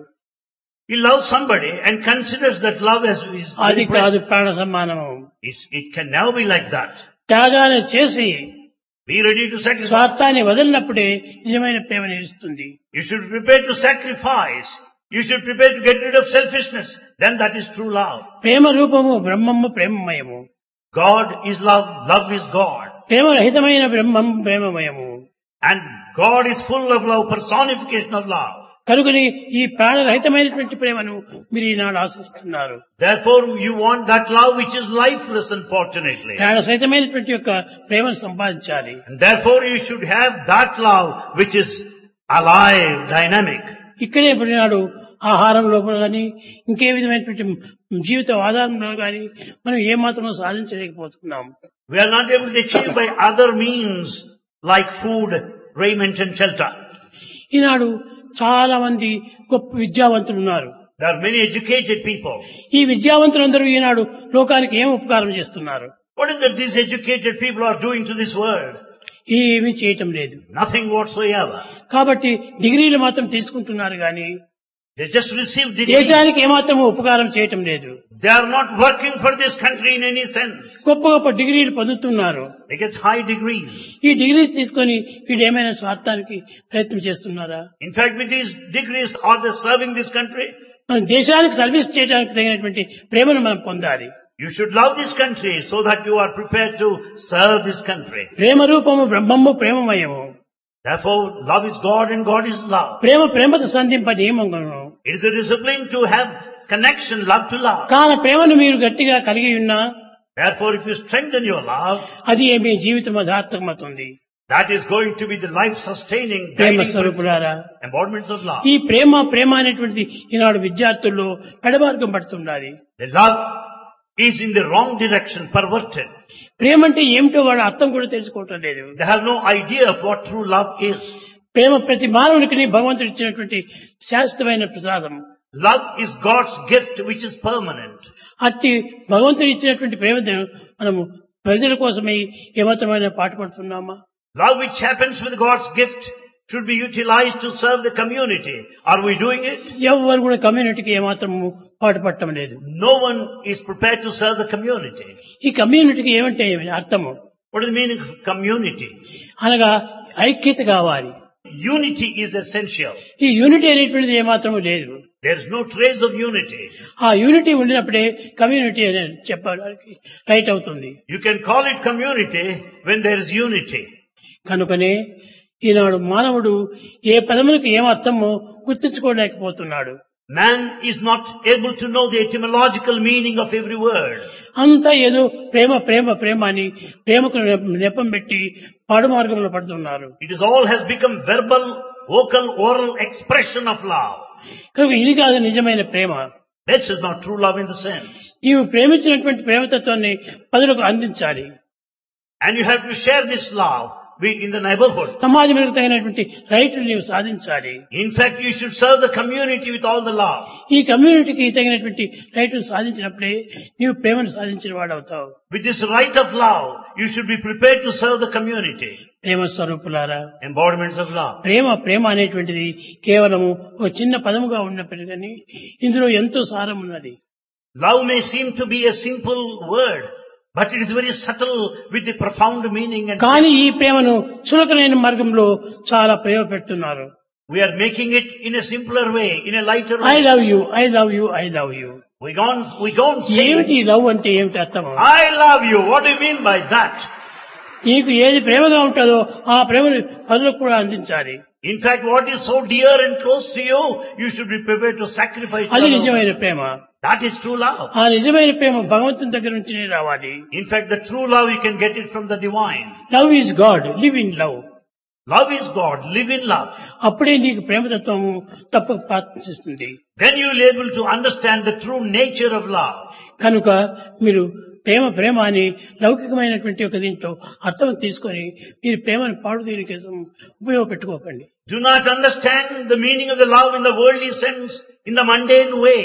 He loves somebody and considers that love as his అది very కాదు breath. ప్రాణ సమానము. It's- It can never be like that. త్యాగాన్ని చేసి Be ready to sacrifice. స్వార్థాన్ని వదిలినప్పుడే నిజమైన ప్రేమ నిలుస్తుంది. You should prepare to sacrifice. You should prepare to get rid of selfishness. Then that is true love. ప్రేమ రూపము బ్రహ్మము ప్రేమమయము. God is love. Love is God. Prema రహితమైన Brahmam ప్రేమమయము. And God is full of love, personification of love. కనుకని ఈ ప్రాణరహితమైనటువంటి ప్రేమను మీరు ఈనాడు ఆశిస్తున్నారు. Therefore you want that love which is lifeless, unfortunately. ప్రాణ సహితమైనటువంటి యొక్క ప్రేమను సంపాదించాలి. And therefore you should have that love which is alive, dynamic. ఇక్కడే ఇప్పుడు ఈనాడు ఆహారం లోపల కానీ ఇంకే విధమైనటువంటి జీవిత ఆధారంలో కానీ మనం ఏమాత్రం సాధించలేకపోతున్నాం. We are not able to achieve by other means like food, raiment and shelter. ఈనాడు చాలా మంది గొప్ప విద్యావంతులు ఉన్నారు. There are many educated people. ఈ విద్యావంతులందరూ ఈనాడు లోకానికి ఏం ఉపకారం చేస్తున్నారు? What is that these educated people are doing to this world? ఏమీ చేయటం లేదు. Nothing whatsoever. కాబట్టి డిగ్రీలు మాత్రం తీసుకుంటున్నారు కానీ They just received degrees. దేశానికి ఏమాత్రం ఉపకారం చేయటం లేదు. They are not working for this country in any sense. గొప్ప గొప్ప డిగ్రీలు పొందుతున్నారు. They get high degrees. ఈ డిగ్రీస్ తీసుకొని వీడు ఏమైనా స్వార్థానికి ప్రయత్నం చేస్తున్నారా? In fact, with these degrees, are they serving this country? మనం దేశానికి సర్వీస్ చేయడానికి తగినటువంటి ప్రేమను మనం పొందాలి. You should love this country so that you are prepared to serve this country. ప్రేమ రూపము బ్రహ్మము ప్రేమమయము. Therefore, love is God and God is love. ప్రేమ ప్రేమతో సంధింప నియమము. It is a discipline to have connection, love to love. కాన ప్రేమను మీరు గట్టిగా కలిగి ఉన్నా Therefore, if you strengthen your love, అది మీ జీవితం అధార్థమవుతుంది. that is going to be the life-sustaining Prema guiding స్వరూపులారా, embodiments of love. ఈ ప్రేమ ప్రేమ అనేటువంటిది ఈనాడు విద్యార్థుల్లో పెడమార్గం పడుతున్నది. The love is in the wrong direction, perverted. ప్రేమ అంటే ఏమిటో వాడు అర్థం కూడా తెలుసుకోవటం లేదు. They have no idea of what true love is. ప్రేమ ప్రతి మానవునికి భగవంతుడు ఇచ్చినటువంటి శాశ్వతమైన ప్రసాదం. Love is God's gift which is permanent. అట్టి భగవంతుడు ఇచ్చినటువంటి ప్రేమను మనము ప్రజల కోసమై ఏమాత్రమైన పాటుపడుతున్నామా? Love which happens with God's gift should be utilized to serve the community. Are we doing it? ఎవరు కూడా కమ్యూనిటీకి ఏమాత్రము పాటుపడటం లేదు. No one is prepared to serve the community. ఈ కమ్యూనిటీకి ఏమంటే ఏమి అర్థము? What is the meaning of community? అనగా ఐక్యత కావాలి. Unity is essential. ఈ యూనిటీ అనేటువంటిది ఏమాత్రము లేదు. There is no trace of unity. ఆ యూనిటీ ఉండినప్పుడే కమ్యూనిటీ అని చెప్పడానికి రైట్ అవుతుంది. You can call it community when there is unity. కనుకనే ఈనాడు మానవుడు ఏ పదములకు ఏం అర్థమో గుర్తించుకోలేకపోతున్నాడు. Man is not able to know the etymological meaning of every word. అంతా ఏదో ప్రేమ ప్రేమ ప్రేమ అని ప్రేమకు నెపం పెట్టి పాడు మార్గంలో పడుతున్నారు. It is all has become verbal, vocal, oral expression of love. కనుక ఇది కాదు నిజమైన ప్రేమ. This is not true love in the sense. నీవు ప్రేమించినటువంటి ప్రేమతత్వాన్ని పదులకు అందించాలి. And you have to share this love in the neighborhood. సమాజంలో తగినటువంటి రైట్లు నీవు సాధించాలి. In fact, you should serve the community with all the love. ఈ కమ్యూనిటీకి తగినటువంటి రైట్లు సాధించినప్పుడే నీవు ప్రేమను సాధించిన వాడవుతావు. With this right of love, you should be prepared to serve the community. ప్రేమ స్వరూపులారా, Embodiments of love. ప్రేమ ప్రేమ అనేటువంటిది కేవలము ఒక చిన్న పదముగా ఉన్నప్పటికీ కానీ ఇందులో ఎంతో సారం ఉన్నది. Love may seem to be a simple word, but it is very subtle with the profound meaning. And కానీ ఈ ప్రేమను చులకనైన మార్గంలో చాలా ప్రయోగపెడుతున్నారు. We are making it in a simpler way, in a lighter ఐ way. Love you I love you I love you. We don't, we don't ఏమిటి say, ఈ లవ్ అంటే ఏమిటి అర్థం? I love you. What do you mean by that? నీకు ఏది ప్రేమగా ఉంటుందో ఆ ప్రేమను పరులకు కూడా అందించాలి. In fact, what is so dear and close to you, you should be prepared to sacrifice. అది for నిజమైన others. Prema. That is true love. ఆ నిజమైన ప్రేమ భగవంతుని దగ్గర నుంచినే రావాలి. In fact, the true love, you can get it from the divine. Love is God, live in love. Love is God. Live in love. అప్పుడే నీకు ప్రేమతత్వము తప్పక ప్రార్థిస్తుంది. Then you will be able to understand the true nature of love. కనుక మీరు ప్రేమ ప్రేమ అని లౌకికమైనటువంటి ఒక దీంట్లో అర్థం తీసుకొని మీరు ప్రేమను పాడు దీని కోసం ఉపయోగపెట్టుకోకండి. Do not understand the meaning of the love in the worldly sense, in the mundane way.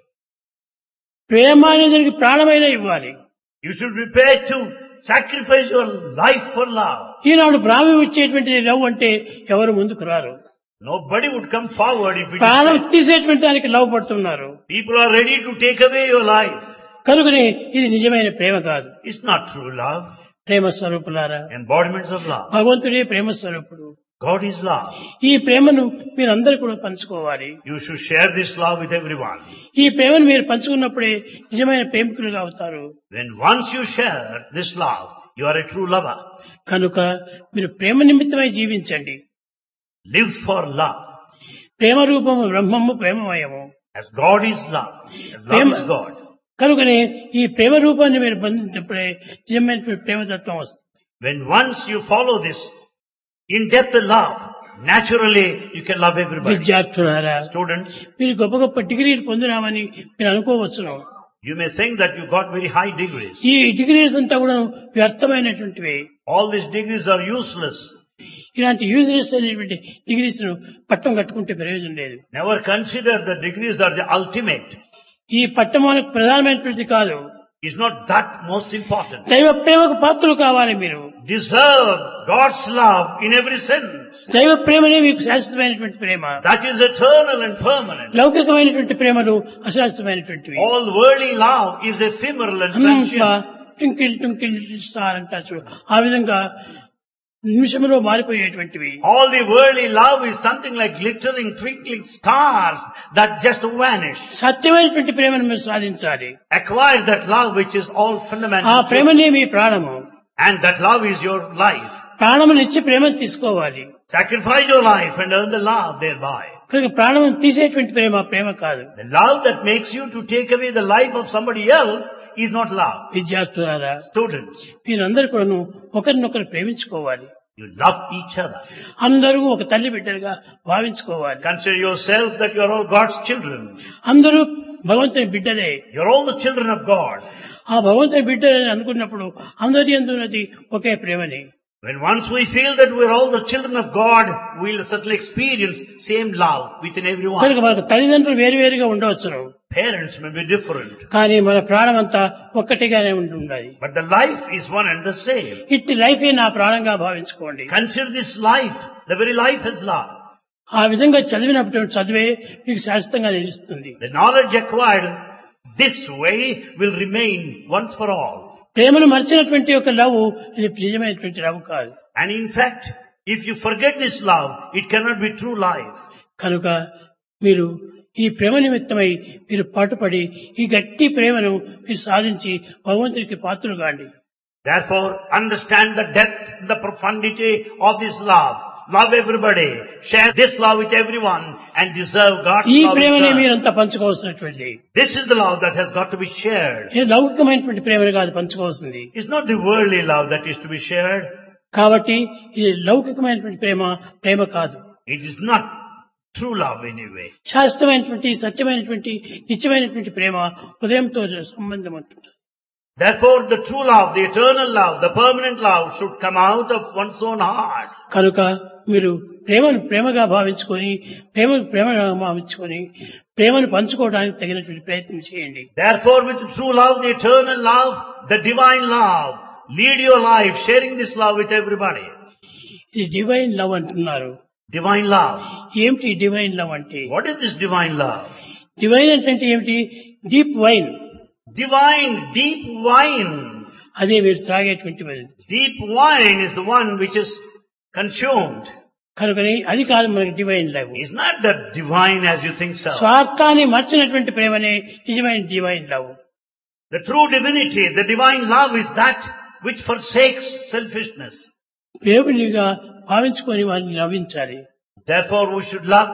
ప్రేమ అనేది దానికి ప్రాణమైన ఇవ్వాలి. You should be prepared to sacrifice your life for love. ఈనాడు ప్రాణం ఇచ్చేటువంటి లవ్ అంటే ఎవరు ముందుకు రారు. Nobody would come forward if it ప్రాణం is. తీసేటువంటి దానికి లవ్ పడుతున్నారు. People are ready to take away your life. కనుకనే ఇది నిజమైన ప్రేమ కాదు. It's not true love. ప్రేమ స్వరూపులారా, Embodiments of love. భగవంతుడే ప్రేమ స్వరూపుడు. God is love. ఈ ప్రేమను మీరందరూ కూడా పంచుకోవాలి. You should share this love with everyone. ఈ ప్రేమను మీరు పంచుకున్నప్పుడే నిజమైన ప్రేమికులుగా అవుతారు. When once you share this love, you are a true lover. కనుక మీరు ప్రేమ నిమిత్తమై జీవించండి. Live for love. ప్రేమ రూపము బ్రహ్మము ప్రేమమయము. As God is love. As love Prema- is God. కనుకనే ఈ ప్రేమ రూపాన్ని మీరు పొందినప్పుడే నిజమైనటువంటి ప్రేమతత్వం వస్తుంది. When once you follow this in-depth love, naturally you can love everybody. విద్యార్థులారా, Students, మీరు గొప్ప గొప్ప డిగ్రీలు పొందినామని మీరు అనుకోవచ్చును. you may think that you got very high degrees. ఈ డిగ్రీస్ అంతా కూడా వ్యర్థమైనటువంటివి. All these degrees are useless. ఇలాంటి యూజ్లెస్ అనేటువంటి డిగ్రీస్ ను పట్టం కట్టుకుంటే ప్రయోజనం లేదు. Never consider the degrees are the ultimate. ఈ పట్టం మనకు ప్రధానమైనటువంటిది కాదు. It's not that most important. దైవ ప్రేమకు పాత్రలు కావాలి మీరు. Deserve God's love in every sense. దైవ ప్రేమనే మీకు శాశ్వతమైనటువంటి ప్రేమ. That is eternal and permanent. లౌకికమైనటువంటి ప్రేమలు అశాశ్వతమైనటువంటివి. All worldly love is ephemeral and transient. Twinkle twinkle star అంటారు చూడు, ఆ విధంగా నిమిషంలో మారిపోయేటువంటివి. All the worldly love is something like glittering, twinkling stars that just vanish. సత్యమైనటువంటి ప్రేమను మీరు సాధించాలి. Acquire that love which is all ఆ fundamental. ప్రేమనే మీ ప్రాణము. And that love is your life. ప్రాణమునిచ్చి ప్రేమను తీసుకోవాలి. Sacrifice your life and earn the love thereby. కనుక ప్రాణమును తీసేటువంటి ప్రేమ ప్రేమ కాదు. The love that makes you to take away the life of somebody else is not love. విద్యార్థులారా, Students, మీరందరూ కూడాను ఒకరినొకరు ప్రేమించుకోవాలి. you love each other. అందరూ ఒక తల్లి బిడ్డలుగా భావించుకోవాలి. Consider yourself that you are all God's children. అందరూ భగవంతుని బిడ్డలే. You are all the children of God. ఆ భగవంతుని బిడ్డలని అనుకున్నప్పుడు అందరి అందున్నది ఒకే ప్రేమని. When once we feel that we are all the children of God, we will certainly experience same love within everyone. కనుక మనకు తల్లిదండ్రులు వేరువేరుగా ఉండవచ్చును. Parents may be different, కానీ మన ప్రాణం అంతా ఒక్కటిగానే ఉండి ఉండాలి. but the life is one and the same. ఇట్టి లైఫే నా ప్రాణంగా భావించుకోండి. Consider this life, the very life as love. ఆ విధంగా చదివినప్పుడు చదివే మీకు శాశ్వతంగా నిలుస్తుంది. The knowledge acquired this way will remain once for all. ప్రేమను మర్చినటువంటి ఒక లవ్ ఇది నిజమైనటువంటి లవ్ కాదు. And in fact, if you forget this love, it cannot be true life. కనుక మీరు ఈ ప్రేమ నిమిత్తమై మీరు పాటుపడి ఈ గట్టి ప్రేమను మీరు సాధించి భగవంతునికి పాత్రలు కాండి. Therefore, understand the depth, the profundity of this love. Love everybody. Share this love with everyone and deserve God's ఈ love. ప్రేమనే in turn. మీరంతా పంచుకోవాల్సినటువంటిది. This is the love that has got to be shared. ఏ లౌకికమైనటువంటి ప్రేమను కాదు పంచుకోవాల్సింది. It's not the worldly love that is to be shared. కాబట్టి ఇది లౌకికమైనటువంటి ప్రేమ ప్రేమ కాదు. It is not true love anyway. శాశ్వతమైనటువంటి సత్యమైనటువంటి నిత్యమైనటువంటి ప్రేమ హృదయంతో సంబంధం ఉంటుంది. Therefore, the true love, the eternal love, the permanent love should come out of one's own heart. కనుక మీరు ప్రేమను ప్రేమగా భావించుకొని ప్రేమను ప్రేమగా భావించుకొని ప్రేమను పంచుకోవడానికి తగినటువంటి ప్రయత్నం చేయండి. Therefore, with true love, the eternal love, the divine love, lead your life sharing this love with everybody. ఇది డివైన్ లవ్ అంటున్నారు. Divine love. ఏమిటి డివైన్ లవ్ అంటే? What is this divine love? Divine అంటే ఏమిటి? Deep wine. Divine, deep wine. అదే మీరు త్రాగేటువంటి. Deep wine is the one which is consumed. కనుకని అది కాదు మనకి divine love. It's not that divine as you think so. స్వార్థాన్ని మర్చినటువంటి ప్రేమనే నిజమైన divine love. The true divinity, the divine love is that which forsakes selfishness. దేవునిగా భావించుకొని వారిని నవ్వించాలి. Therefore we should love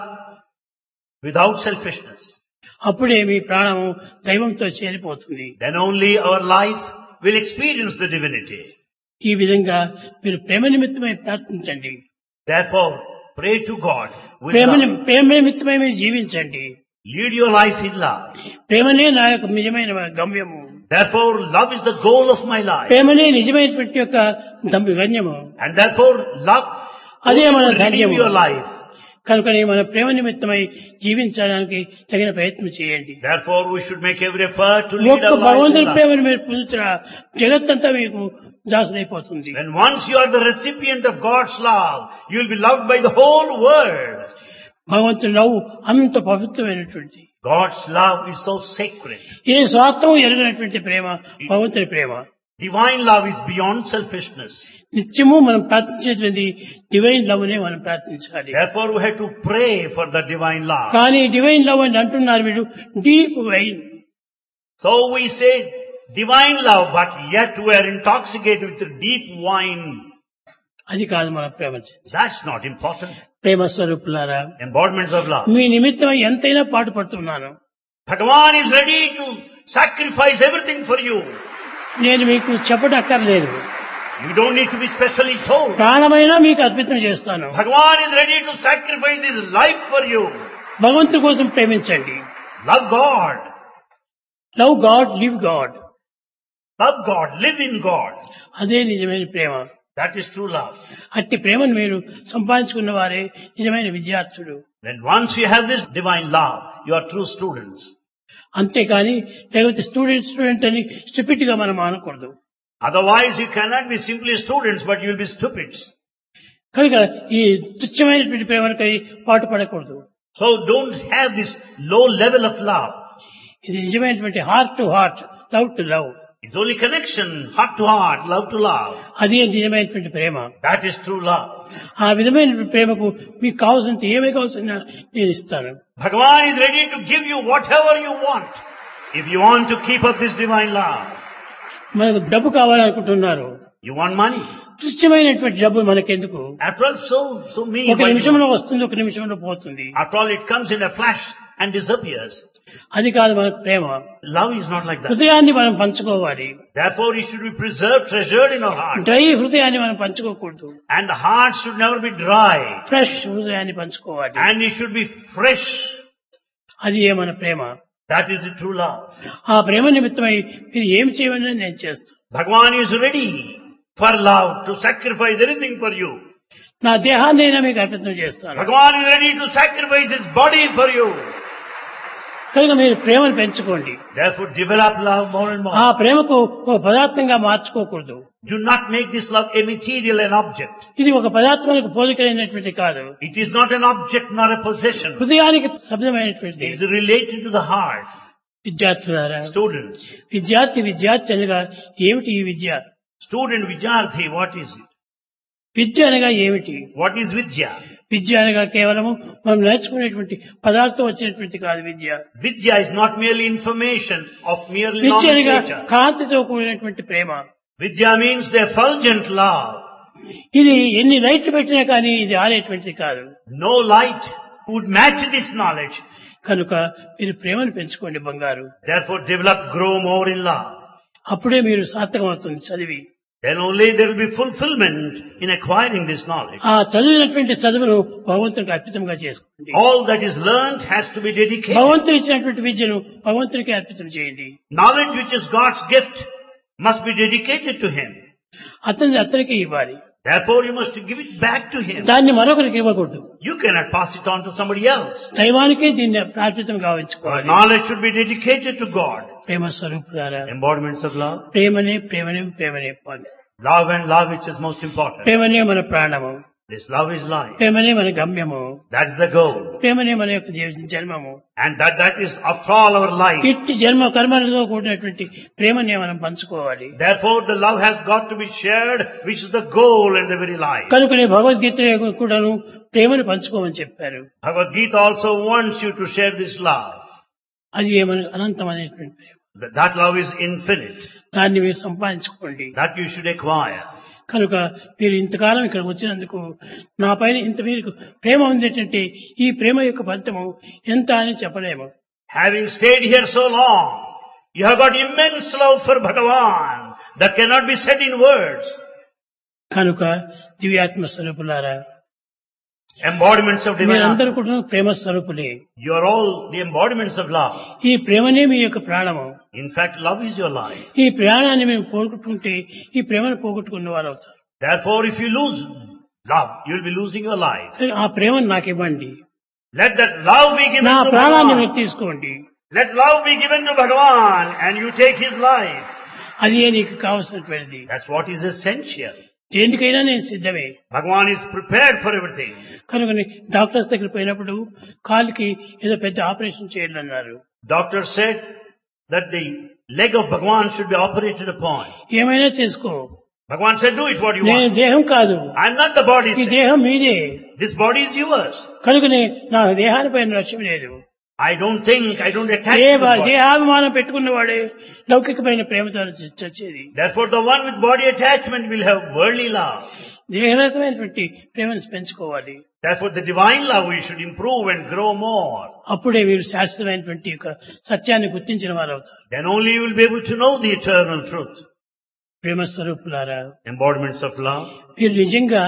without selfishness. అప్పుడే మీ ప్రాణము దైవంతో చేరిపోతుంది. Then only our life will experience the divinity. ఈ విధంగా మీరు ప్రేమ నిమిత్తమై ప్రార్థించండి. Therefore pray to God with Prema love. ప్రేమ నిమిత్తమై మీరు జీవించండి. Lead your life in love. ప్రేమనే నా యొక్క నిజమైన గమ్యము. Therefore love is the goal of my life. ప్రేమనే నిజమైనటువంటి యొక్క గమ్యము. And therefore love అదే మన will redeem ధైర్యము. your life. కనుకనే మన ప్రేమ నిమిత్తమై జీవించడానికి తగిన ప్రయత్నం చేయండి. Therefore we should make every effort to lead ఒక్క our life in భగవంతుని love. ప్రేమను మీరు పొందుతున్నా జగత్తంతా మీకు దాసులైపోతుంది. When once you are the recipient of God's love, you will be loved by the whole world. భగవంతుని నవ్వు అంత పవిత్రమైనటువంటి, God's love is so sacred. ఏ స్వార్థం ఎరగనటువంటి ప్రేమ భగవంతుని ప్రేమ. Divine love is beyond selfishness. నిత్యము మనం ప్రార్థించేటువంటి డివైన్ లవ్ నే మనం ప్రార్థించాలి. Therefore we have to pray for the divine love. కానీ డివైన్ లవ్ అని అంటున్నారు వీడు deep wine. So we say divine love, but yet we are intoxicated with deep wine. అది కాదు మన ప్రేమ. That's not important. ప్రేమ స్వరూపులారా, Embodiments of love. మీ నిమిత్తం ఎంతైనా పాటు పడుతున్నాను. Bhagavan is ready to sacrifice everything for you. నేను మీకు చెప్పనక్కర్లేదు. You don't need to be specially told. ప్రాణమైనా మీకు అర్పితం చేస్తాను. Bhagavan is ready to sacrifice his life for you. భగవంతుడి కోసం ప్రేమించండి. Love God. Love God, live God. Love God. Live in God. అదే నిజమైన ప్రేమ. That is true love. అట్టి ప్రేమను మీరు సంపాదించుకున్న వారే నిజమైన విద్యార్థులు. When once you have this divine love, you are true students. అంతేకాని లేకపోతే స్టూడెంట్ స్టూడెంట్ అని స్టూపిడ్ గా మనం అనకూడదు. Otherwise you cannot be simply students, but you will be stupids. కనుక ఈ తుచ్చమైనటువంటి ప్రేమలకై పాటు పడకూడదు. So don't have this low level of love. ఇది నిజమైనటువంటి heart to heart, love to love. It's only connection, heart to heart, love to love. అదే నిజమైనటువంటి ప్రేమ. That is true love. ఆ విధమైనటువంటి ప్రేమకు మీకు కావాల్సినంత ఏమే కావాల్సిన నేను ఇస్తాను. Bhagavan is ready to give you whatever you want, if you want to keep up this divine love. మనకు డబ్బు కావాలనుకుంటున్నారు. You want money. తుచ్చమైనటువంటి డబ్బు మనకెందుకు? After all, so, so me. ఒక నిమిషంలో వస్తుంది, ఒక నిమిషంలో పోతుంది. After all, it comes in a flash and disappears. అది కాదు మనకు ప్రేమ. Love is not like that. హృదయాన్ని మనం పంచుకోవాలి. Therefore, it should be preserved, treasured in our heart. Dry హృదయాన్ని మనం పంచుకోకూడదు. And the heart should never be dry. Fresh హృదయాన్ని పంచుకోవాలి. And it should be fresh. అది ఏ మన ప్రేమ. That is the true love. ఆ ప్రేమ నిమిత్తమై మీరు ఏమి చేయమని నేను చేస్తాను. Bhagavan is ready for love to sacrifice anything for you. నా దేహాన్ని అయినా మీకు అర్పితం చేస్తాను. Bhagavan is ready to sacrifice his body for you. కనుక మీరు ప్రేమను పెంచుకోండి. Therefore, develop love more and ఆ more. ప్రేమకు ఒక పదార్థంగా మార్చుకోకూడదు. Do not make this love a material, an object. ఇది ఒక పదార్థానికి పోలికైనటువంటి కాదు. It is not an object nor a possession. హృదయానికి శబ్దమైనటువంటి. It is related to the heart. విద్యార్థులారా, Students. విద్యార్థి విద్యార్థి అనగా ఏమిటి ఈ విద్య? Student Vidyarthi, what is it? విద్య అనగా ఏమిటి? What is Vidya? విద్య అనగా కేవలము మనం నేర్చుకునేటువంటి పదార్థం వచ్చినటువంటి కాదు విద్య. Vidya is not merely information of merely విద్య అనగా nomenclature. కాంతితో కూడినటువంటి ప్రేమ. Vidya means the effulgent love. ఇది ఎన్ని లైట్లు పెట్టినా కానీ ఇది ఆరేటువంటిది కాదు. No light would match this knowledge. కనుక మీరు ప్రేమను పెంచుకోండి బంగారు. Therefore, develop, grow more in love. అప్పుడే మీరు సార్థకం అవుతుంది చదివి. Then only there will be fulfillment in acquiring this knowledge. ఆ చదివినటువంటి చదువును భగవంతునికి అర్పితంగా చేసుకోండి. All that is learnt has to be dedicated. భగవంతుడు ఇచ్చినటువంటి విద్యను భగవంతునికి అర్పితం చేయండి. Knowledge which is God's gift must be dedicated to Him. అతన్ని అతనికి ఇవ్వాలి. Therefore, you must give it back to Him. దాన్ని మరొకరికి ఇవ్వకూడదు. You cannot pass it on to somebody else. దైవానికే దీన్ని ప్రార్థితం Our గావించుకోవాలి. knowledge should be dedicated to God. ప్రేమ స్వరూపులారా, Embodiments of love. ప్రేమనే ప్రేమనే ప్రేమనే పాలి. Love and love which is most important. ప్రేమనే మన ప్రాణము. This love is life. ప్రేమనే మన గమ్యము, That's the goal. ప్రేమనే మన యొక్క జీవిత జన్మము. And that, that is after all our life. ఇట్టి జన్మ కర్మలతో కూడినటువంటి ప్రేమనే మనం పంచుకోవాలి. Therefore the love has got to be shared, which is the goal and the very life. కనుకనే భగవద్గీత కూడాను ప్రేమను పంచుకోమని చెప్పారు. Bhagavad Gita also wants you to share this love. అది ఏమని అనంతమైనటువంటి ప్రేమ. That, that love is infinite. దాన్ని మీరు సంపాదించుకోండి. That you should acquire. కనుక మీరు ఇంతకాలం ఇక్కడ వచ్చినందుకు నా పైన ఇంత మీరు ప్రేమ ఉందేటంటే ఈ ప్రేమ యొక్క ఫలితము ఎంత అని చెప్పలేము. Having stayed here so long, you have got immense love for Bhagavan that cannot be said in words. కనుక దివ్యాత్మ స్వరూపులారా, Embodiments of divine మీరందరూ love. కూడా ప్రేమ స్వరూపులే. You are all the embodiments of love. ఈ ప్రేమనే మీ యొక్క ప్రాణము. In fact, love is your life. ఈ ప్రాణాన్ని మేము పోగొట్టుకుంటే ఈ ప్రేమను పోగొట్టుకున్న వారు అవుతారు. Therefore, if you lose love, you will be losing your life. ఆ ప్రేమను నాకు ఇవ్వండి, Let that love be given నా to ప్రాణాన్ని మీరు Bhagavan. తీసుకోండి, Let love be given to Bhagavan and you take his life. అది నీకు కావలసినటువంటిది. That's what is essential. దేనికైనా నేను సిద్ధమే. Bhagavan is prepared for everything. కనుక డాక్టర్స్ దగ్గర పోయినప్పుడు కాలుకి ఏదో పెద్ద ఆపరేషన్ చేయాలన్నారు. Doctor said that the leg of Bhagavan should be operated upon. ఏమైనా చేసుకో, Bhagavan said, do it what you నేను want. దేహం కాదు, I'm not the body. ఈ said. దేహం మీదే. This body is yours. కనుకనే నా దేహానిపైన లక్ష్యం లేదు. I don't think, I don't attach to దేహ the body. దేహాభిమానం పెట్టుకున్నవాడే లౌకికమైన ప్రేమతో చచ్చేది. Therefore, the one with body attachment will have worldly love. దేహరతమైనటువంటి ప్రేమను పెంచుకోవాలి. Therefore, the divine love we should improve and grow more. అప్పుడే వీరు శాశ్వతమైనటువంటి యొక్క సత్యాన్ని గుర్తించిన వారు అవుతారు. Then only you will be able to know the eternal truth. ప్రేమ స్వరూపులారా, Embodiments of love. మీరు నిజంగా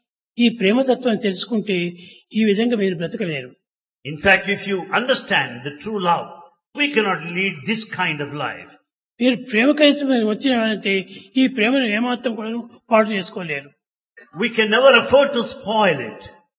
ఈ ప్రేమతత్వాన్ని తెలుసుకుంటే ఈ విధంగా మీరు బ్రతకలేరు. In fact, if you understand the true love, we cannot lead this kind of life. మీరు ప్రేమ కలిసి వచ్చిన వాళ్ళైతే ఈ ప్రేమను ఏమాత్రం కూడా పాటు చేసుకోలేరు. We can never afford to spoil it.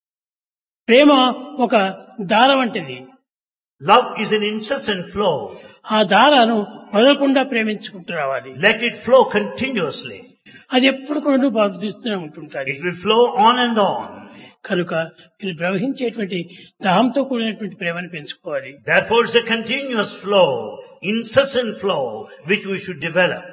ప్రేమ ఒక దార వంటిది. Love is an incessant flow. ఆ దారాను వదలకుండా ప్రేమించుకుంటూ రావాలి. Let it flow continuously. అది ఎప్పుడు కూడా బాధిస్తూనే ఉంటుంటారు. It will flow on and on. కనుక మీరు ప్రవహించేటువంటి దాహంతో కూడినటువంటి ప్రేమను పెంచుకోవాలి. Therefore, it's a continuous flow, incessant flow, which we should develop.